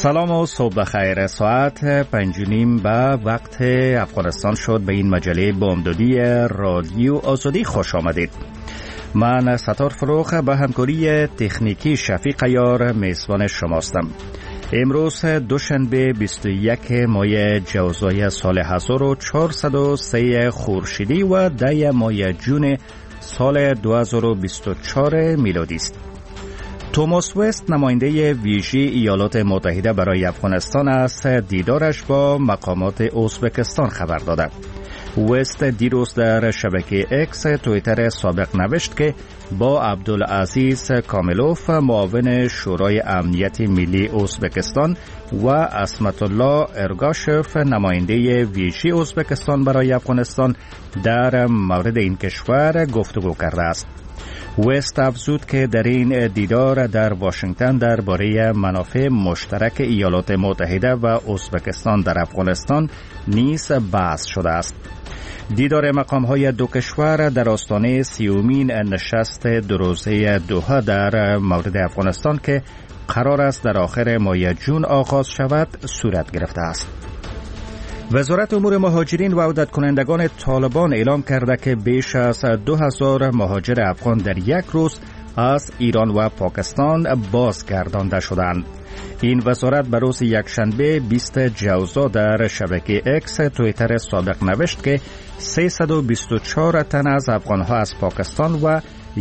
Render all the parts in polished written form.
سلام و صبح بخیر. ساعت 5:30 به وقت افغانستان شد. به این مجله بامدادی رادیو آزادی خوش آمدید. من ستار فروخ به همکاری تکنیکی شفیق عیار میزبان شماستم. امروز دوشنبه 21 ماه جوزای سال 1403 خورشیدی و 10 ماه جون سال 2024 میلادی است. توماس وست، نماینده ویژه ایالات متحده برای افغانستان، از دیدارش با مقامات ازبکستان خبر داد. وست دیروز در شبکه اکس توییتر سابق نوشت که با عبدالعزیز کاملوف، معاون شورای امنیت ملی ازبکستان، و عصمت الله ارگاشف، نماینده ویژه ازبکستان برای افغانستان، در مورد این کشور گفتگو کرده است. وست افزود که در این دیدار در واشنگتن درباره منافع مشترک ایالات متحده و ازبکستان در افغانستان نیز بحث شده است. دیدار مقام‌های دو کشور در آستانه 30مین نشست دو روزه دوحه در مورد افغانستان که قرار است در آخر ماه جون آغاز شود صورت گرفته است. وزارت امور مهاجرین و عودت کنندگان طالبان اعلام کرده که بیش از 2000 مهاجر افغان در یک روز از ایران و پاکستان بازگردانده شدند. این وزارت به روز یکشنبه 20 جوزا در شبکه اکس توییتر سابق نوشت که 324 تن از افغانها از پاکستان و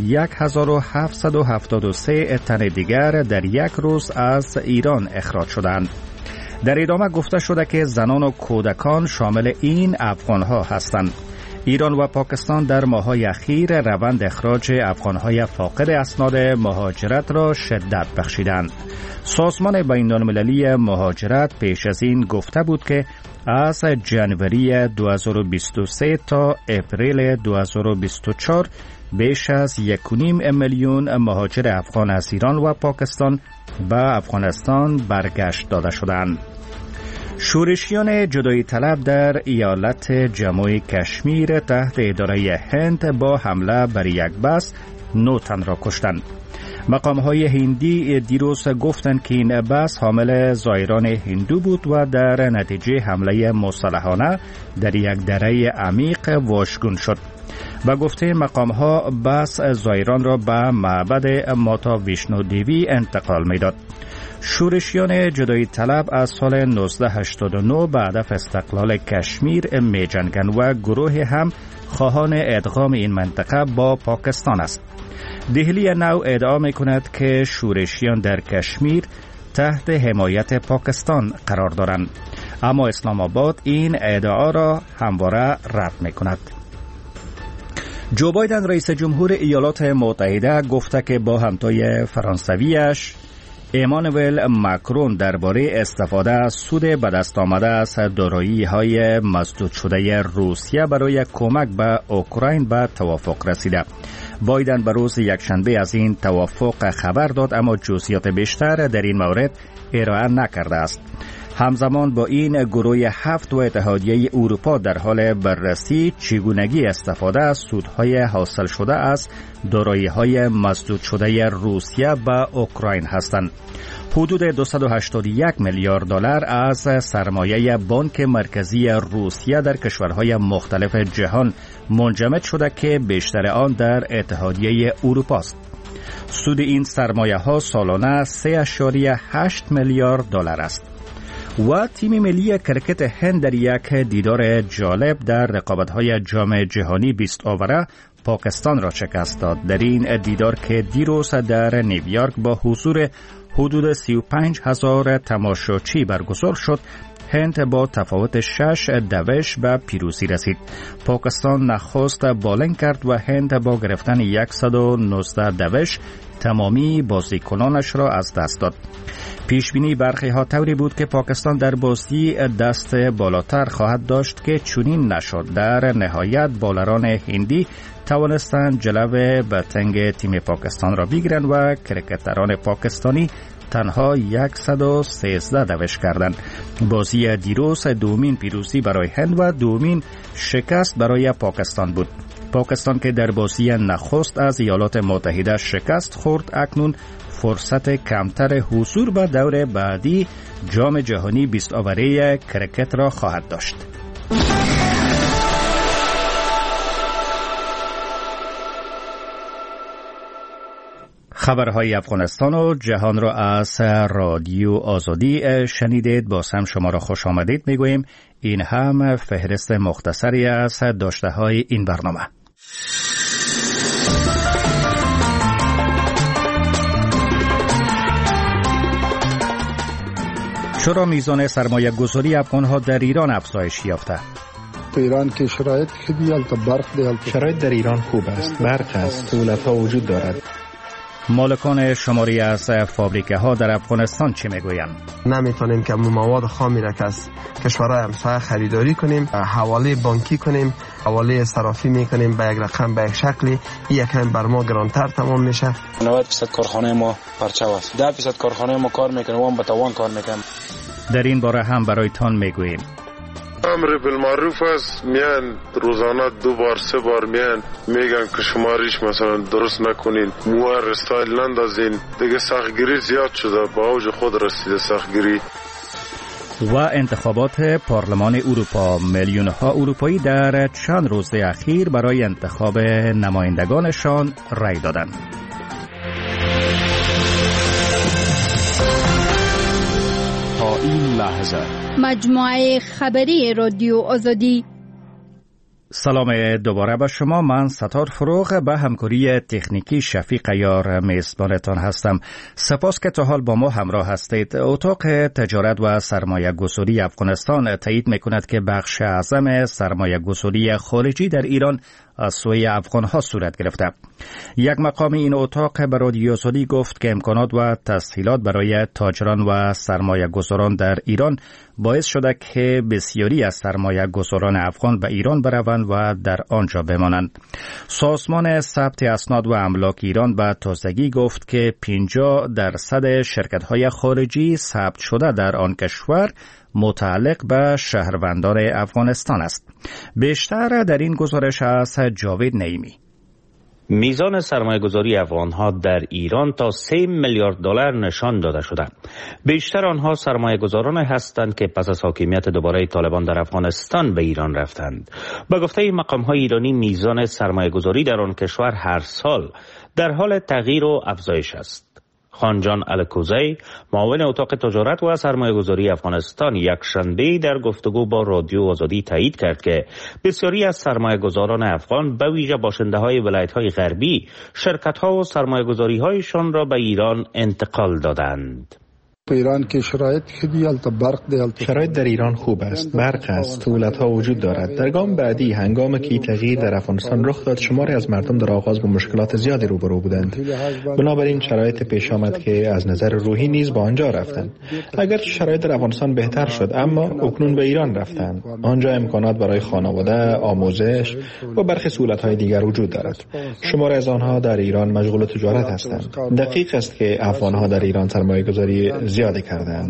1773 تن دیگر در یک روز از ایران اخراج شدند. در ادامه گفته شده که زنان و کودکان شامل این افغانها هستند. ایران و پاکستان در ماه‌های اخیر روند اخراج افغانهای فاقد اسناد مهاجرت را شدت بخشیدند. سازمان بین‌المللی مهاجرت پیش از این گفته بود که از جنوری 2023 تا اپریل 2024 بیش از 1.5 میلیون مهاجر افغان از ایران و پاکستان به افغانستان برگشت داده شدند. شورشیان جدایی طلب در ایالت جموع کشمیر تحت اداره هند با حمله بر یک بس 9 تن را کشتند. مقام‌های هندی دیروز گفتند که این بس حامل زائران هندو بود و در نتیجه حمله مسلحانه در یک دره عمیق واژگون شد. با گفته مقام‌ها بس زائران را به معبد ماتا ویشنو دیوی انتقال می‌داد. شورشیان جدایی طلب از سال 1989 به هدف استقلال کشمیر می جنگند و گروه هم خواهان ادغام این منطقه با پاکستان است. دهلی نو ادعا می کند که شورشیان در کشمیر تحت حمایت پاکستان قرار دارند، اما اسلام آباد این ادعا را همواره رد می کند. جو بایدن رئیس جمهور ایالات متحده گفته که با همتای فرانسویش ایمانوئل ماکرون درباره استفاده از سود به دست آمده از دارایی‌های مسدود شده روسیه برای کمک به اوکراین به توافق رسیده. بایدن به روز یکشنبه از این توافق خبر داد، اما جزئیات بیشتر در این مورد ارائه نکرده است. همزمان با این گروه 7 و اتحادیه اروپا در حال بررسی چگونگی استفاده از سودهای حاصل شده از دارایی‌های مسدود شده روسیه به اوکراین هستند. حدود 281 میلیارد دلار از سرمایه بانک مرکزی روسیه در کشورهای مختلف جهان منجمد شده که بیشتر آن در اتحادیه اروپا است. سود این سرمایه ها سالانه 3.8 میلیارد دلار است. و تیم ملی کرکت هند در یک دیدار جالب در رقابت‌های جام جهانی 20 آوره پاکستان را شکست داد. در این دیدار که دیروز در نیویورک با حضور حدود 35,000 تماشاچی برگزار شد، هند با تفاوت 6 به پیروزی رسید. پاکستان نخست بالینگ کرد و هند با گرفتن 119 تمامی بازیکنانش را از دست داد. پیشبینی برخی ها طوری بود که پاکستان در بازی دست بالاتر خواهد داشت که چنین نشد. در نهایت بالران هندی توانستند جلو به تنگ تیم پاکستان را بگیرند و کرکتران پاکستانی تنها 113 دوش کردند. بازی دیروز دومین پیروزی برای هند و دومین شکست برای پاکستان بود. پاکستان که در بازی نخست از ایالات متحده شکست خورد، اکنون فرصت کمتر حضور به دور بعدی جام جهانی 20 اوره کرکت را خواهد داشت. خبرهای افغانستان و جهان را از رادیو آزادی شنیدید. باز هم شما را خوش آمدید میگوییم. این هم فهرست مختصری از داشته‌های این برنامه. چرا میزان سرمایه گذاری افغان‌ها در ایران افزایش یافته؟ ایران که شرایط خوبی شرایط در ایران خوب است، برق است، سهولت‌ها وجود دارد. مالکان شماری از فابریکه ها در افغانستان چه میگویند؟ نمیتونیم که مواد خامی را که از کشورهای همسایه خریداری کنیم، حواله بانکی کنیم، حواله صرافی میکنیم به یک رقم، به یک شکلی، یکم بر ما گرانتر تمام میشه. 90% کارخانه ما پرچاو است، 10% کارخانه ما کار میکنه، وام به توان کار میکنه. در این باره هم برایتان میگوییم. امر بالمعروف است، میان روزانه 2 بار 3 بار میان میگن که شماریش مثلا درست نکنین، موار استایل نندازین. دیگه سختگیری زیاد شده، با اوج خود رسیده سختگیری. و انتخابات پارلمان اروپا، میلیون ها اروپایی در چند روز اخیر برای انتخاب نمایندگانشان رای دادند. تا این لحظه مجموعه خبری رادیو آزادی. سلام دوباره به شما. من ستار فروغ به همکاری تکنیکی شفیق عیار میزبانتان هستم. سپاس که تا حال با ما همراه هستید. اتاق تجارت و سرمایه گذاری افغانستان تایید میکند که بخش اعظم سرمایه گذاری خارجی در ایران از سوی افغان‌ها صورت گرفته. یک مقام این اتاق به رادیو آزادی گفت که امکانات و تسهیلات برای تاجران و سرمایه گذاران در ایران باعث شده که بسیاری از سرمایه گذاران افغان به ایران بروند و در آنجا بمانند. سازمان ثبت اسناد و املاک ایران به تازگی گفت که 50% شرکت‌های خارجی ثبت شده در آن کشور متعلق به شهروندان افغانستان است. بیشتر در این گزارش از جاوید نعیمی. میزان سرمایه‌گذاری افغان‌ها در ایران تا 3 میلیارد دلار نشان داده شده. بیشتر آنها سرمایه‌گذاران هستند که پس از حاکمیت دوباره طالبان در افغانستان به ایران رفتند. به گفته مقام‌های ایرانی میزان سرمایه‌گذاری در آن کشور هر سال در حال تغییر و افزایش است. خانجان الکوزی، معاون اتاق تجارت و سرمایه‌گذاری افغانستان، یک شنبه در گفتگو با رادیو آزادی تایید کرد که بسیاری از سرمایه‌گذاران افغان به ویژه باشنده‌های ولایت‌های غربی شرکت‌ها و سرمایه‌گذاری‌هایشان را به ایران انتقال دادند. ایران که شرایط شرایط در ایران خوب است، برق است، سهولت‌ها وجود دارد. در گام بعدی هنگامی که تغییر در افغانستان رخ داد، شماری از مردم در آغاز با مشکلات زیادی روبرو بودند. بنابراین شرایط پیش آمد که از نظر روحی نیز با آنجا رفتند. اگر شرایط در افغانستان بهتر شد، اما اکنون به ایران رفتند. آنجا امکانات برای خانواده، آموزش و برخی سهولت‌های دیگر وجود دارد. شماری از آنها در ایران مشغول تجارت هستند. دقیق است که افغان‌ها در ایران سرمایه‌گذاری زیاده کردند.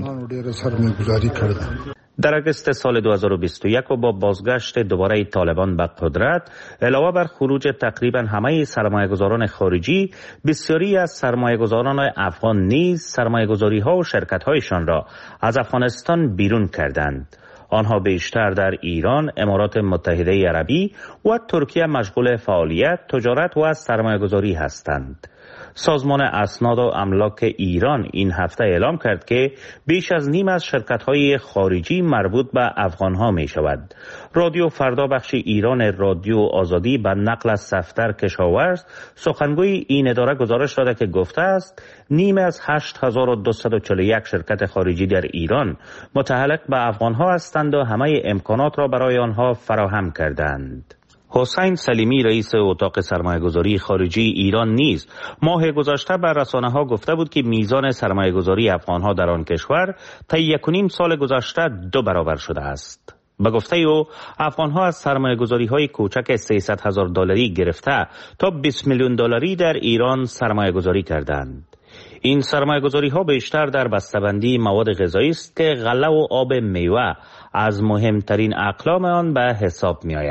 در اگست سال 2021 و با بازگشت دوباره طالبان به قدرت، علاوه بر خروج تقریبا همه سرمایه‌گذاران خارجی، بسیاری از سرمایه‌گذاران افغان نیز سرمایه‌گذاری‌ها و شرکت‌هایشان را از افغانستان بیرون کردند. آنها بیشتر در ایران، امارات متحده عربی و ترکیه مشغول فعالیت، تجارت و سرمایه‌گذاری هستند. سازمان اسناد و املاک ایران این هفته اعلام کرد که بیش از نیم از شرکت‌های خارجی مربوط به افغان‌ها می‌شود. رادیو فردا بخش ایران رادیو آزادی به نقل از صفدر کشاورز، سخنگوی این اداره گزارش داده که گفته است نیم از 8241 شرکت خارجی در ایران متعلق به افغان‌ها هستند و همه امکانات را برای آنها فراهم کردند. حسین سلیمی رئیس اتاق سرمایه‌گذاری خارجی ایران نیز ماه گذشته به رسانه‌ها گفته بود که میزان سرمایه‌گذاری افغان‌ها در آن کشور تا 1.5 سال گذشته 2 برابر شده است. به گفته او افغان‌ها از سرمایه‌گذاری‌های کوچک 300,000 دلاری گرفته تا 20 میلیون دلاری در ایران سرمایه‌گذاری کردند. این سرمایه‌گذاری‌ها بیشتر در بسته‌بندی مواد غذایی است که غله و آب میوه از مهمترین اقلام آن به حساب می‌آید.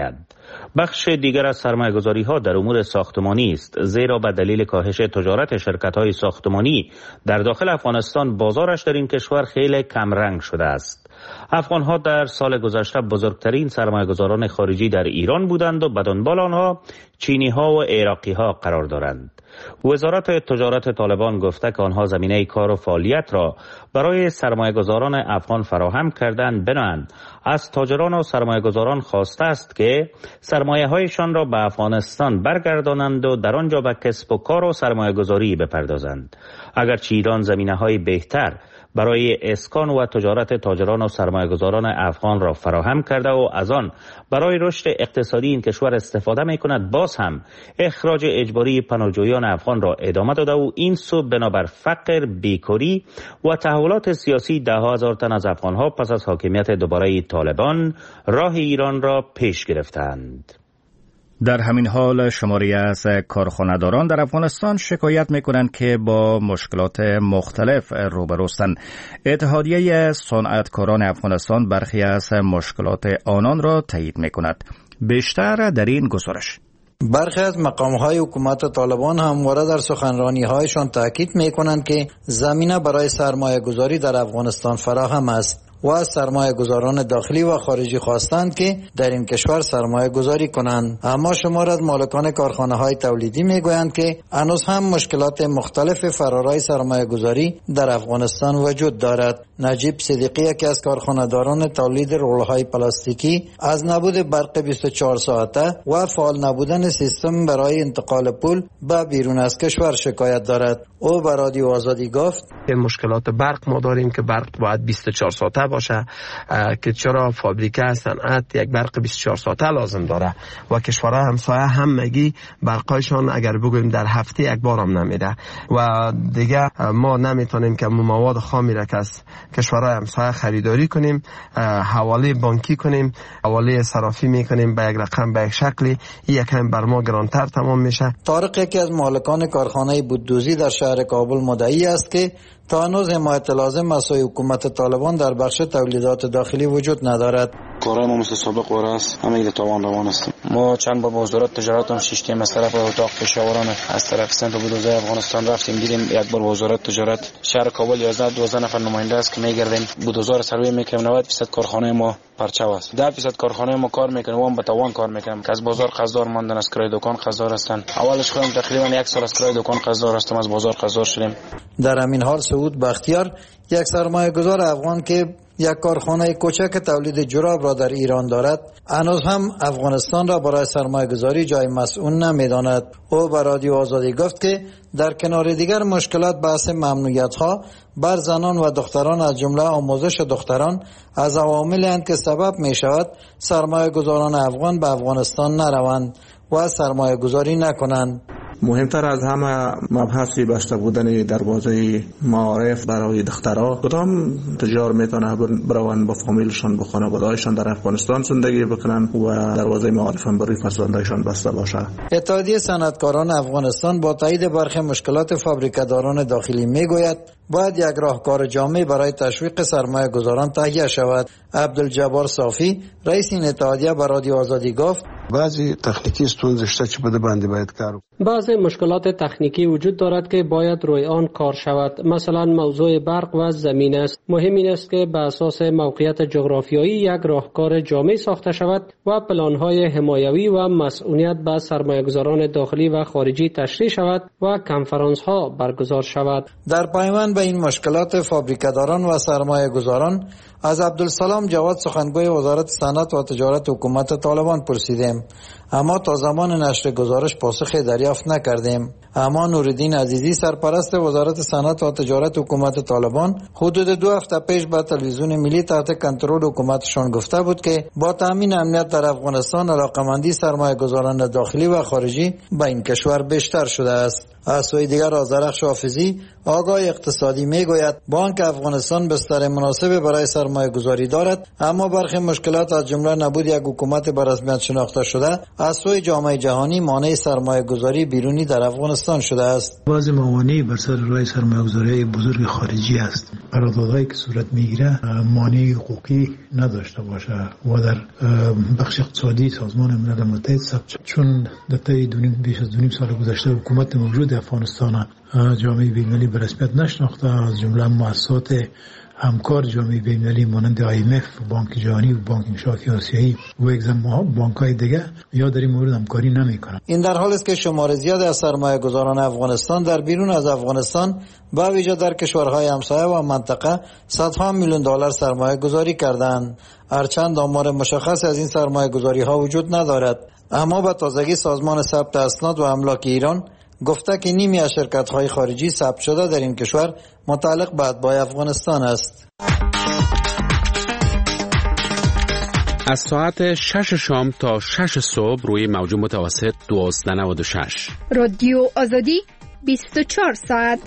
بخش دیگر از سرمایه‌گذاری ها در امور ساختمانی است، زیرا به دلیل کاهش تجارت شرکت های ساختمانی در داخل افغانستان بازارش در این کشور خیلی کمرنگ شده است. افغان ها در سال گذشته بزرگترین سرمایه‌گذاران خارجی در ایران بودند و به دنبال آنها چینی ها و عراقی ها قرار دارند. وزارت تجارت طالبان گفته که آنها زمینه کار و فعالیت را برای سرمایه‌گذاران افغان فراهم کردند. بنابراین از تاجران و سرمایه‌گذاران خواسته است که سرمایه‌هایشان را به افغانستان برگردانند و در آنجا به کسب و کار و سرمایه‌گذاری بپردازند. اگرچه ایران زمینه‌های بهتر برای اسکان و تجارت تاجران و سرمایه‌گذاران افغان را فراهم کرده و از آن برای رشد اقتصادی این کشور استفاده می‌کند، باز هم اخراج اجباری پناهجویان افغان را ادامه داده و این سو بنابر فقر، بیکاری و تحولات سیاسی ده هزار تن از افغان‌ها پس از حاکمیت دوباره طالبان راه ایران را پیش گرفتند. در همین حال شماری از کارخانه‌داران در افغانستان شکایت می‌کنند که با مشکلات مختلف روبروستند. اتحادیه صنعتکاران افغانستان برخی از مشکلات آنان را تایید می‌کند. بیشتر در این گزارش. برخی از مقام‌های حکومت طالبان همواره در سخنرانی‌هایشان تاکید می‌کنند که زمینه برای سرمایه‌گذاری در افغانستان فراهم است و از سرمایه گذاران داخلی و خارجی خواستند که در این کشور سرمایه گذاری کنند. اما شمار از مالکان کارخانه های تولیدی می گویند که هنوز هم مشکلات مختلف فرارای سرمایه گذاری در افغانستان وجود دارد. نجیب صدیقی، یکی از کارخانه‌داران تولید رول‌های پلاستیکی، از نبود برق 24 ساعته و فعال نبودن سیستم برای انتقال پول به بیرون از کشور شکایت دارد. او به رادیو آزادی گفت: مشکلات برق ما داریم که برق باید 24 ساعته باشه، که چرا فابریکه صنعت یک برق 24 ساعته لازم داره و کشورهای همسایه همگی برقایشان اگر بگویم در هفته یک بار هم نمیده و دیگه ما نمیتونیم که مواد خامی را که از کشورهای همسایه خریداری کنیم، حواله بانکی کنیم، حواله صرافی میکنیم به یک رقم، به یک شکلی، یکم بر ما گرانتر تمام میشه. طارق، یکی از مالکان کارخانه بوددوزی در شهر کابل، مدعی است که تا هنوز حمایت لازم از سوی حکومت طالبان در بخش تولیدات داخلی وجود ندارد. کارهای ما مثل سابق واره است، همه ایده تاوان روان است. ما چند بار با وزارت تجارت هم شیشتیم، از طرف اتاق پشاوران از طرف سنت بودوزه افغانستان رفتیم، دیدیم یک بار وزارت تجارت شهر کابل 11-12 نفر نماینده است که میگردیم بودوزا رو سروی میکنیم. 90% کارخانه ما پرچاو است، 10% کارخانه ما کار میکنه و هم به توان کار میکنم که از بازار قرضدار ماندن، از کرای دکان قرضدار هستن. اولش خودم تقریبا 1 سال از کرای دکان قرضدار هستم، از بازار قرضدار شدیم. در همین حال سعود بختیار، یک سرمایه‌گذار افغان که یک کارخانه کوچک تولید جراب را در ایران دارد، هنوز هم افغانستان را برای سرمایه‌گذاری جای مسئول نمی‌داند. او به رادیو آزادی گفت که در کنار دیگر مشکلات بحث ممنوعیت‌ها بر زنان و دختران از جمله آموزش دختران از عواملی اند که سبب می‌شود سرمایه‌گذاران افغان به افغانستان نروند و سرمایه‌گذاری نکنند. مهمتر از همه مبحثی بسته بودن دروازه معارف برای دخترها. کدام تجار میتونه بروند با فامیلشان، با خانواده‌هایشان در افغانستان زندگی بکنن و دروازه معارف هم برای فرزندایشان بسته باشه. اتحادیه صنعتکاران افغانستان با تایید برخی مشکلات فابریکه‌داران داخلی میگوید باید یک راهکار جامع برای تشویق سرمایه گذاران تهیه شود. عبدالجبار صافی، رئیس این اتحادیه، به رادیو آزادی گفت: بعضی تکنیکی ستونزه شته که بده باندې باید کار. بعضی مشکلات تکنیکی وجود دارد که باید روی آن کار شود. مثلا موضوع برق و زمین است. مهم این است که به اساس موقعیت جغرافیایی یک راهکار جامع ساخته شود و پلان‌های حمایوی و مسئولیت به سرمایه‌گذاران داخلی و خارجی تشریح شود و کنفرانس‌ها برگزار شود. در پیوند به این مشکلات فابریکه‌داران و سرمایه‌گذاران از عبدالسلام جواد، سخنگوی وزارت صنعت و تجارت حکومت طالبان، پرسیدیم، اما تا زمان نشر گزارش پاسخی دریافت نکردیم. اما نوردین عزیزی، سرپرست وزارت صنعت و تجارت حکومت طالبان، حدود 2 هفته پیش به تلویزیون ملی تحت کنترل حکومتشان گفته بود که با تامین امنیت در افغانستان علاقمندی سرمایه‌گذاران داخلی و خارجی به این کشور بیشتر شده است. از سوی دیگر آذرخش حافظی آگاه اقتصادی میگوید بانک افغانستان بستر مناسب برای سرمایه گذاری دارد، اما برخی مشکلات از جمله نبود یک حکومت به رسمیت شناخته شده از سوی جامعه جهانی مانع سرمایه گذاری بیرونی در افغانستان شده است. بعضی موانع بر سر راه سرمایه گذاری بزرگ خارجی است. قراردادهایی که صورت میگیره مانع حقوقی نداشته باشه و در بخش اقتصادی سازمان ملل متحد ثبت شد. چون در طی بیش از 2.5 سال گذشته حکومت موجود افغانستان جامعه بین‌المللی به رسمیت نشناخته، از جمله مؤسسات همکار جامعه بین‌المللی مانند IMF، بانک جهانی و بانک انشافی آسیایی و اگزم بانک‌های دیگه یا در این مورد همکاری نمی‌کنند. این در حالی است که شمار زیاد از سرمایه‌گذاران افغانستان در بیرون از افغانستان به ویژه در کشورهای همسایه و منطقه صدها میلیون دلار سرمایه گذاری کردند. هرچند آمار مشخص از این سرمایه گذاری ها وجود ندارد، اما به تازگی سازمان ثبت اسناد و املاک ایران گفته که نیمی از شرکت های خارجی ثبت شده در این کشور متعلق به اتباع افغانستان است. از ساعت 6 شام تا 6 صبح روی موج متوسط 1296 رادیو آزادی 24 ساعت.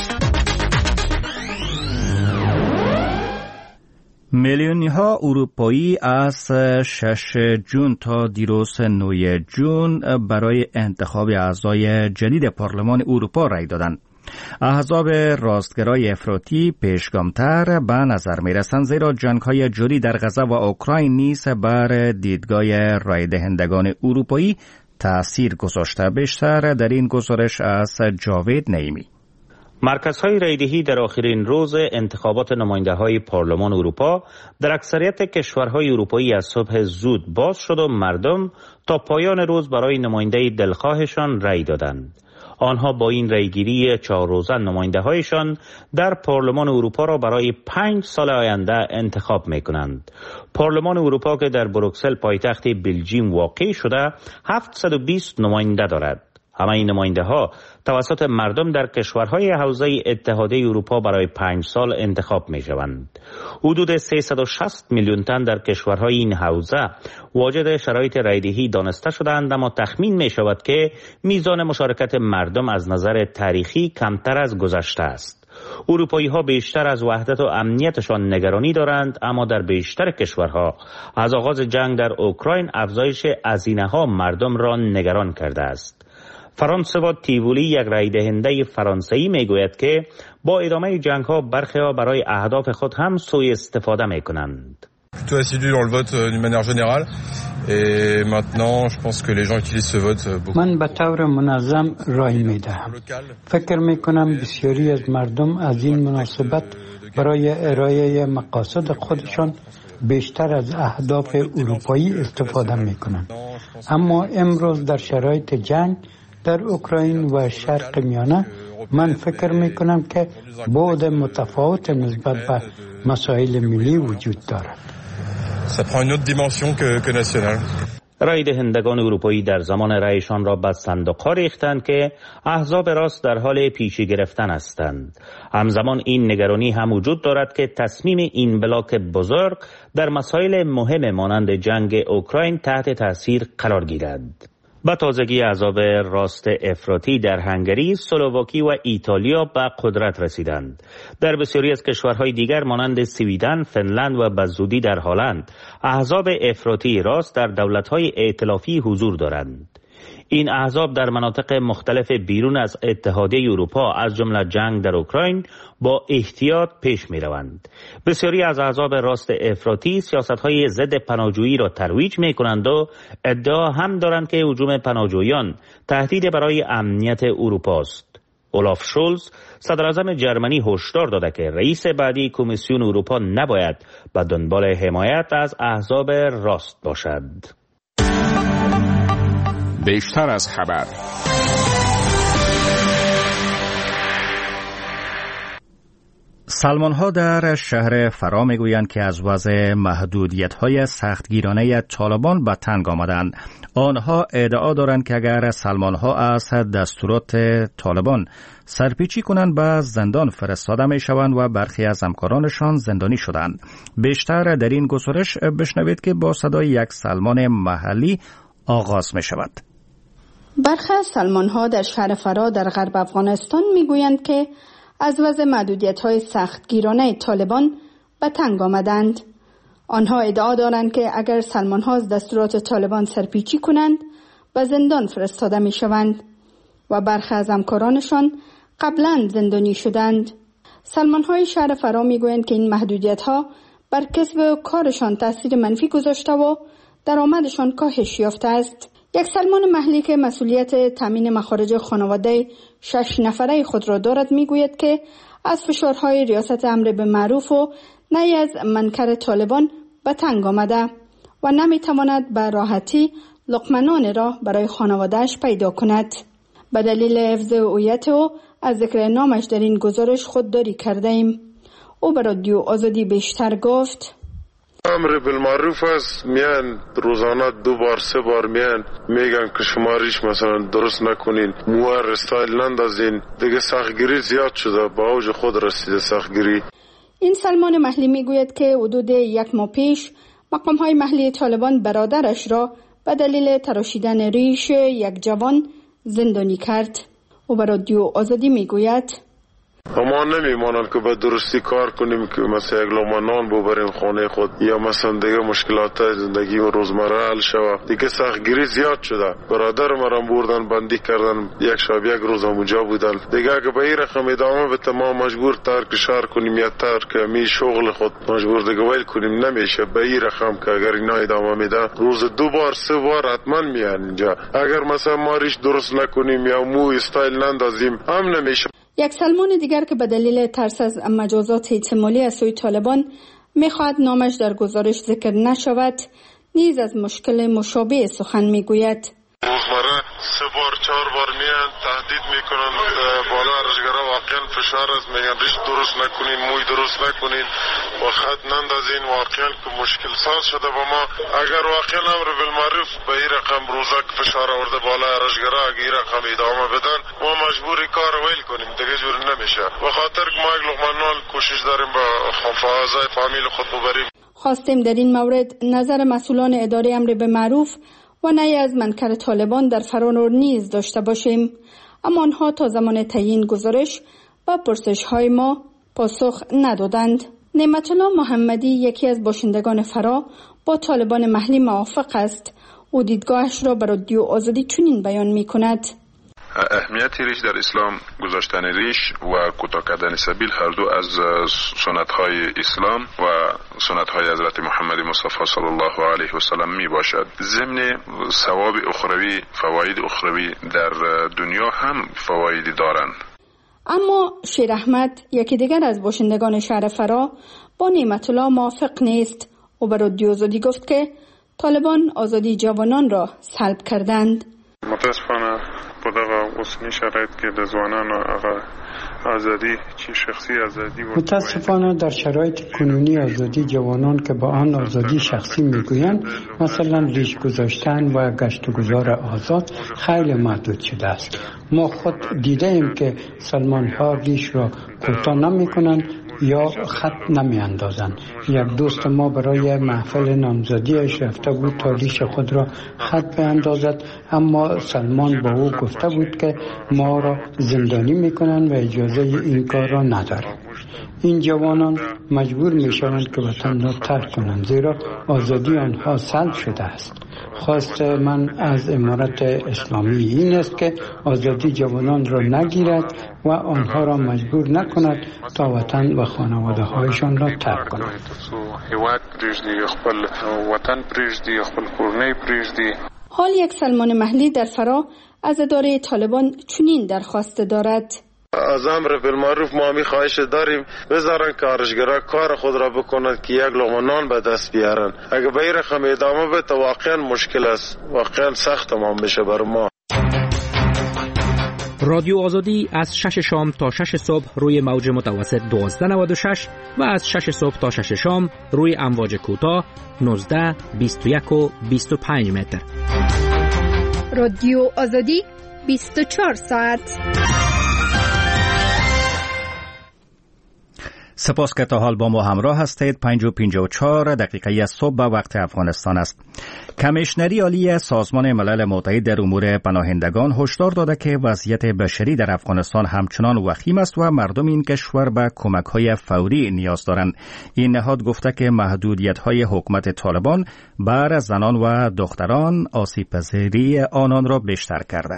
میلیونی ها اروپایی از 6 جون تا دیروز 9 جون برای انتخاب اعضای جدید پارلمان اروپا رای دادند. احزاب راستگرای افراطی پیشگامتر به نظر می رسند، زیرا جنگ‌های جاری در غزه و اوکراین نیز بر دیدگاه رای دهندگان اروپایی تأثیر گذاشته. بیشتر در این گزارش از جاوید نعیمی. مرکزهای رایدهی در آخرین روز انتخابات نماینده‌های پارلمان اروپا در اکثریت کشورهای اروپایی از صبح زود باز شد و مردم تا پایان روز برای نماینده دلخواهشان رای دادند. آنها با این رایگیری 4 روزه نماینده‌هایشان در پارلمان اروپا را برای 5 سال آینده انتخاب می‌کنند. پارلمان اروپا که در بروکسل پایتخت بلژیم واقع شده 720 نماینده دارد. همه این نماینده ها توسط مردم در کشورهای حوزه اتحادیه اروپا برای 5 سال انتخاب می شوند. حدود 360 میلیون تن در کشورهای این حوزه واجد شرایط رایدهی دانسته شدند، اما تخمین می شود که میزان مشارکت مردم از نظر تاریخی کمتر از گذشته است. اروپایی ها بیشتر از وحدت و امنیتشان نگرانی دارند، اما در بیشتر کشورها از آغاز جنگ در اوکراین افزایش هزینه ها مردم را نگران کرده است. فرانسوا تیوولی، یک رای دهنده فرانسوی، میگوید که با ادامه جنگ ها برخی ها برای اهداف خود هم سوء استفاده میکنند. plutôt assidu dans le vote d'une manière générale et maintenant je pense que les gens utilisent ce vote beaucoup. من به طور منظم رای میدهم. فکر میکنم بسیاری از مردم از این مناسبت برای ارائه مقاصد خودشان بیشتر از اهداف اروپایی استفاده میکنند. اما امروز در شرایط جنگ در اوکراین و شرق میانه من فکر میکنم که بعد متفاوت نسبت به مسائل ملی وجود دارد. Ça prend une autre dimension que nationale. رای دهندگان اروپایی در زمان رایشان را به صندوق‌ها ریختند که احزاب راست در حال پیشی گرفتن هستند. همزمان این نگرانی هم وجود دارد که تصمیم این بلاک بزرگ در مسائل مهم مانند جنگ اوکراین تحت تاثیر قرار گیرد. با تازگی احزاب راست افراطی در هنگری، اسلواکی و ایتالیا به قدرت رسیدند. در بسیاری از کشورهای دیگر مانند سویدن، فنلند و به زودی در هلند، احزاب افراطی راست در دولت‌های ائتلافی حضور دارند. این احزاب در مناطق مختلف بیرون از اتحادیه اروپا از جمله جنگ در اوکراین با احتیاط پیش می روند. بسیاری از احزاب راست افراطی سیاست‌های ضد پناهجویی را ترویج می کنند و ادعا هم دارند که هجوم پناهجویان تهدید برای امنیت اروپا است. اولاف شولز، صدراعظم جرمنی، هشدار داده که رئیس بعدی کمیسیون اروپا نباید به دنبال حمایت از احزاب راست باشد. بیشتر از خبر. سلمان ها در شهر فرا میگویند که از وضع محدودیت های سختگیرانه طالبان به تنگ آمدند. آنها ادعا دارند که اگر سلمان ها از دستورات طالبان سرپیچی کنند به زندان فرستاده می شوند و برخی از همکارانشان زندانی شدند. بیشتر در این گزارش بشنوید که با صدای یک سلمان محلی آغاز می شود. برخی از سلمان‌ها در شهر فرا در غرب افغانستان می‌گویند که از وضع محدودیت‌های سختگیرانه طالبان به تنگ آمدند. آنها ادعا دارند که اگر سلمان‌ها از دستورات طالبان سرپیچی کنند به زندان فرستاده می‌شوند و برخی از همکارانشان قبلا زندانی شدند. سلمان‌های شهر فرا می‌گویند که این محدودیت‌ها بر کسب و کارشان تاثیر منفی گذاشته و درآمدشان کاهش یافته است. یک سلمان محلی که مسئولیت تامین مخارج خانواده 6 نفره خود را دارد میگوید که از فشارهای ریاست امر به معروف و نهی از منکر طالبان به تنگ آمده و نمیتواند به راحتی لقمه نان را برای خانوادهش پیدا کند. به دلیل حفظ هویت او از ذکر نامش در این گزارش خودداری کرده ایم. او به رادیو آزادی بیشتر گفت: امر بالمعروف است، میان روزانه 2 بار 3 بار میگن که شماریش مثلا درست نکنین، موار استایل نندازین. دیگه سختگیری زیاد شده، با اوج خود رسیده سختگیری. این سلمان محلی میگوید که حدود 1 ماه پیش مقام‌های محلی طالبان برادرش را به دلیل تراشیدن ریش یک جوان زندانی کرد. او به رادیو آزادی میگوید: ما نمیمانند که به درستی کار کنیم که مثلا یک لقمه نان ببریم خانه خود یا مثلا دیگه مشکلات زندگی و روزمره حل شود. دیگه سختگیری زیاد شده. برادر مرا بردن بندی کردن، یک شب یک روز اونجا بودن. دیگه اگه به این رقم ادامه بده ما مجبور ترک شهر کنیم یا ترک می شغل خود مجبور دیگه ویل کنیم. نمیشه به این رقم که اگر اینا ادامه میده روز 2 بار 3 بار حتما میان اینجا. اگر مثلا ما ریش درست نکنیم یا مو استایل نندازیم هم نمیشه. یک سلمان دیگر که به دلیل ترس از مجازات احتمالی از سوی طالبان میخواهد نامش در گزارش ذکر نشود، نیز از مشکل مشابه سخن میگوید. روزمره 3 بار 4 بار میان تهدید میکنن بالا ارزگرا واقعا فشار است، میگن ریش درست نکنین، موی درست نکنین و خط نندازین. واقعا که مشکل ساز شده با ما. اگر واقعا امر بالمعروف به این رقم روزه فشار آورده بالا ارزگرا اگر این رقم ادامه بدن ما مجبوری کار ویل کنیم، دیگه جور نمیشه. به خاطر که ما یک لقمه نان کوشش داریم با خانواده فامیل خود ببریم. خواستیم در این مورد نظر مسئولان اداره امر به معروف و نهی از منکر طالبان در فرا نیز داشته باشیم، اما آنها تا زمان تعیین گزارش و پرسش‌های ما پاسخ ندادند. نعمت الله محمدی یکی از باشندگان فرا با طالبان محلی موافق است. او دیدگاهش را به رادیو آزادی چنین بیان می‌کند: اهمیت ریش در اسلام، گذاشتن ریش و کوتاه کردن سبیل هر دو از سنت‌های اسلام و سنت‌های حضرت محمد مصطفی صلی الله علیه و سلم می باشد. ضمن ثواب اخروی، فواید اخروی در دنیا هم فوایدی دارند. اما شیر احمد یکی دیگر از باشندگان شهر فرا با نعمت الله موافق نیست. او به رادیو آزادی گفت که طالبان آزادی جوانان را سلب کردند. متاسفانه په دغه اوسنی شرایط کې د ځوانانو هغه آزادی چې شخصی آزادی متاسفانه در شرایط کنونی آزادی جوانان که با آن آزادی شخصی میگویند، مثلا ریش گذاشتن و گشت و گذار آزاد، خیلی محدود شده است. ما خود دیده ایم که سلمان ها ریش را کوتاه نمی کنند یا خط نمی اندازند. یک دوست ما برای محفل نامزدیش رفته بود تا ریش خود را خط بیندازد، اما سلمان با او گفته بود که ما را زندانی می کنند و اجازه این کار را نداریم. این جوانان مجبور می شوند که وطن را ترک کنند، زیرا آزادی آنها سلب شده است. خواست من از امارت اسلامی این است که آزادی جوانان را نگیرد و آنها را مجبور نکند تا وطن و خانواده هایشان را ترک کنند. حال یک سلمان محلی در فرا از اداره طالبان چنین درخواست دارد: از امر بالمعروف ما می خواهش داریم بذارن کارشگرا کار خود را بکنند که یک لقمه نان به دست بیارن. اگه به این رقم ادامه بده واقعا مشکل است، واقعا سخت تمام بشه بر ما. رادیو آزادی از 6 شام تا 6 صبح روی موج متوسط 1296 و از 6 صبح تا 6 شام روی امواج کوتاه 19، 21 و 25 متر. رادیو آزادی 24 ساعت. سپاس که تا حال با ما همراه هستید. 5:54 دقیقه صبح به وقت افغانستان است. کمیشنری عالی سازمان ملل متحد در امور پناهندگان هشدار داده که وضعیت بشری در افغانستان همچنان وخیم است و مردم این کشور به کمک‌های فوری نیاز دارند. این نهاد گفته که محدودیت‌های حکومت طالبان بر زنان و دختران آسیب‌پذیری آنان را بیشتر کرده.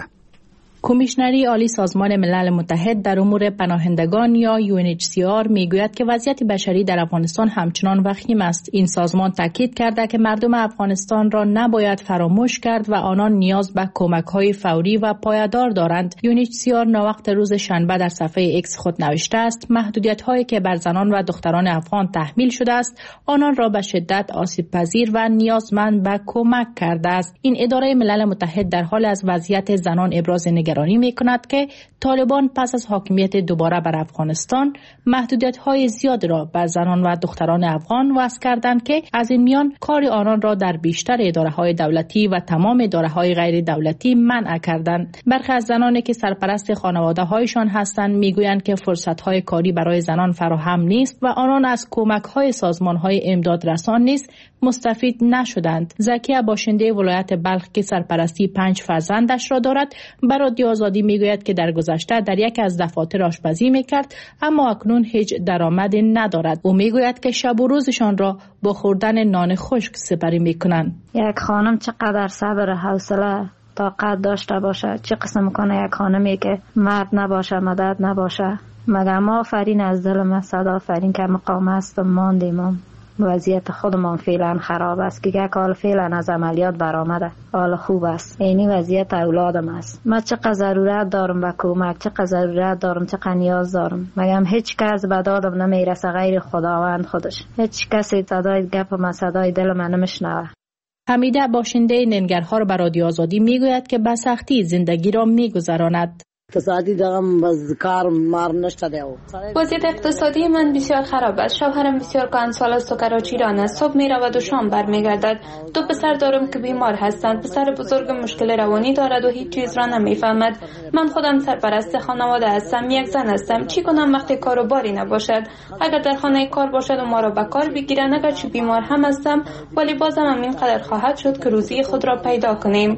کمیشنری عالی سازمان ملل متحد در امور پناهندگان یا UNHCR میگوید که وضعیت بشری در افغانستان همچنان وخیم است. این سازمان تاکید کرده که مردم افغانستان را نباید فراموش کرد و آنان نیاز به کمک‌های فوری و پایدار دارند. UNHCR ناوقت روز شنبه در صفحه X خود نوشته است محدودیت‌هایی که بر زنان و دختران افغان تحمیل شده است آنان را به شدت آسیب‌پذیر و نیازمند به کمک کرده است. این اداره ملل متحد در حال از وضعیت زنان ابراز نگرانی می کند که طالبان پس از حاکمیت دوباره بر افغانستان محدودیت‌های زیاد را بر زنان و دختران افغان وضع کردند که از این میان کار آنان را در بیشتر اداره‌های دولتی و تمام اداره‌های غیر دولتی منع کردند. برخی از زنانی که سرپرست خانواده‌هایشان هستند میگویند که فرصت‌های کاری برای زنان فراهم نیست و آنان از کمک‌های سازمان‌های امدادرسان نیز مستفید نشدند. زکیه باشنده ولایت بلخ که سرپرستی 5 فرزندش را دارد بر رادیو آزادی میگوید که در گذشته در یک از دفاتر آشپزی میکرد اما اکنون هیچ درآمدی ندارد. او میگوید که شب و روزشان را با خوردن نان خشک سپری میکنند. یک خانم چقدر صبر و حوصله طاقت داشته باشه، چه قسم کنه یک خانمی که مرد نباشه مدد نباشه. مگم آفرین از دل من صدا آفرین که مقام است ماندیم. وضعیت خودمان فعلا خراب است که یک حال فعلا از عملیات برآمده حال خوب است. اینی وضعیت اولادم است. من چقدر ضرورت دارم به کمک، چقدر ضرورت دارم، چقدر نیاز دارم. مگم هیچ کس به دادم نمیرسه غیر خداوند خودش. هیچ کسی صدای گپ من صدای دل من نمیشنوه. حمیده باشنده ننگرهار بر رادیو آزادی میگوید که به سختی زندگی را میگذراند. اقتصادی دارم باز کار مار نشده دیو. وضعیت اقتصادی من بسیار خراب است. شوهرم بسیار کهنسال است و کراچیران است. صبح می رود و شام برمیگردد. 2 پسر دارم که بیمار هستند. پسر بزرگ مشکل روانی دارد و هیچ چیز را نمیفهمد. من خودم سرپرست خانواده هستم. یک زن هستم. چی کنم وقتی کار و باری نباشد؟ اگر در خانه کار باشد و ما را به کار بگیرند، اگر چه بیمار هم هستم ولی بازم همین قدر خواهد شد که روزی خود را پیدا کنیم.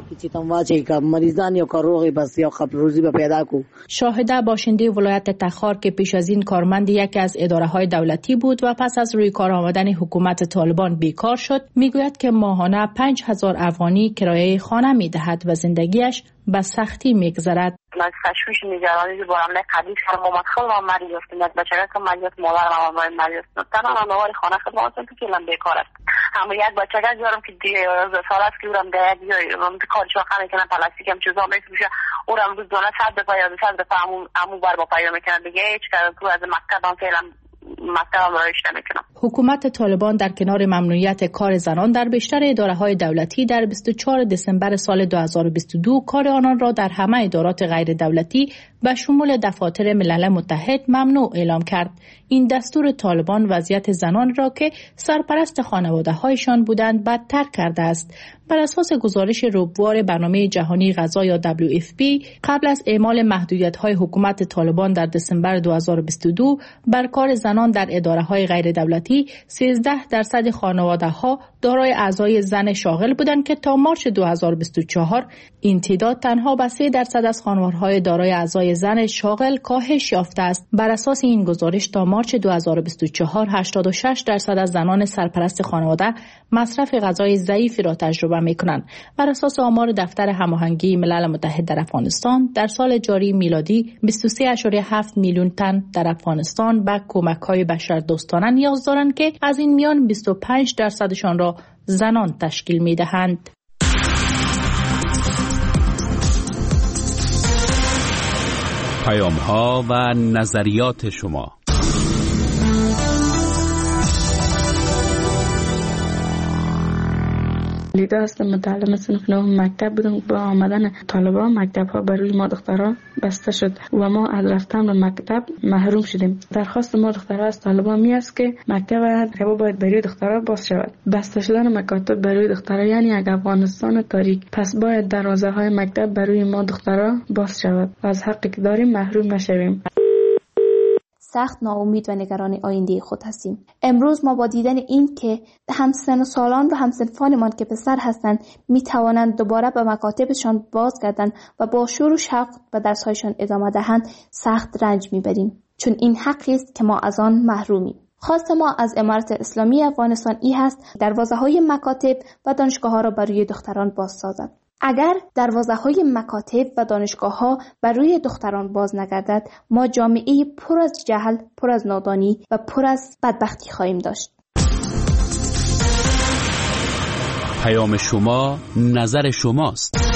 مریضان یا کاروغی بس یا خب روزی به پیدا. شاهده باشنده ولایت تخار که پیش از این کارمند یکی از اداره‌های دولتی بود و پس از روی کار آمدن حکومت طالبان بیکار شد میگوید که ماهانه 5000 افغانی کرایه خانه میدهد و زندگیش به سختی میگذرد. من تشویش نگرانی بارم نه قدیش که ما مدخل و مریض هستیم از بچه که مریض مادر و مریض تنها منوار خانه خدمات هستم که لم بیکار است. اما یک بچه که دارم که 11 سال است که اورم در یک من کارش واقعا میکنم پلاستیک هم چیزا میشه اورم روزانه 100 دفعه یا 100 دفعه عمو بر با پیدا میکنم دیگه هیچ کار تو از مکتب هم فعلا حکومت طالبان در کنار ممنوعیت کار زنان در بیشتر اداره‌های دولتی در 24 دسامبر سال 2022 کار آنان را در همه ادارات غیر دولتی به شمول دفاتر ملل متحد ممنوع اعلام کرد. این دستور طالبان وضعیت زنان را که سرپرست خانواده‌هایشان بودند بدتر کرده است. بر اساس گزارش ربوار برنامه جهانی غذا یا WFP قبل از اعمال محدودیت‌های حکومت طالبان در دسامبر 2022 بر کار زنان در اداره‌های غیر دولتی 13% خانواده‌ها دارای اعضای زن شاغل بودند که تا مارچ 2024 این تعداد تنها به 3% از خانوارهای دارای اعضای زن شاغل کاهش یافته است. بر اساس این گزارش تا مارچ 2024 86% از زنان سرپرست خانواده مصرف غذای ضعیفی را تجربه می‌کنند. بر اساس آمار دفتر هماهنگی ملل متحد در افغانستان در سال جاری میلادی 23.7 میلیون تن در افغانستان به کمک‌های بشردوستانه نیاز دارند که از این میان 25%شان را زنان تشکیل می‌دهند. پیام‌ها و نظریات شما. لیدا هستم، متعلم صنف نهم مکتب بودم. با آمدن طالبان مکتب ها برای ما دخترها بسته شد و ما از رفتن به مکتب محروم شدیم. درخواست ما دخترها از طالبان می است که مکتب باید برای دخترها باز شود. بسته شدن مکاتب برای دخترها یعنی یک افغانستان تاریک. پس باید دروازه های مکتب برای ما دخترها باز شود و از حقی که داریم محروم نشویم. سخت ناامید و نگران آینده خود هستیم. امروز ما با دیدن این که همسن سالان و همسنفانمان که پسر هستند می توانند دوباره به مکاتبشان بازگردند و با شور و شوق به درس‌هایشان ادامه دهند سخت رنج می‌بریم، چون این حقی است که ما از آن محرومیم. خواست ما از امارت اسلامی افغانستان این هست دروازه‌های مکاتب و دانشگاه‌ها را برای دختران باز سازد. اگر دروازه‌های مکاتب و دانشگاه‌ها برای دختران باز نگردد، ما جامعه پر از جهل، پر از نادانی و پر از بدبختی خواهیم داشت. پیام شما، نظر شماست.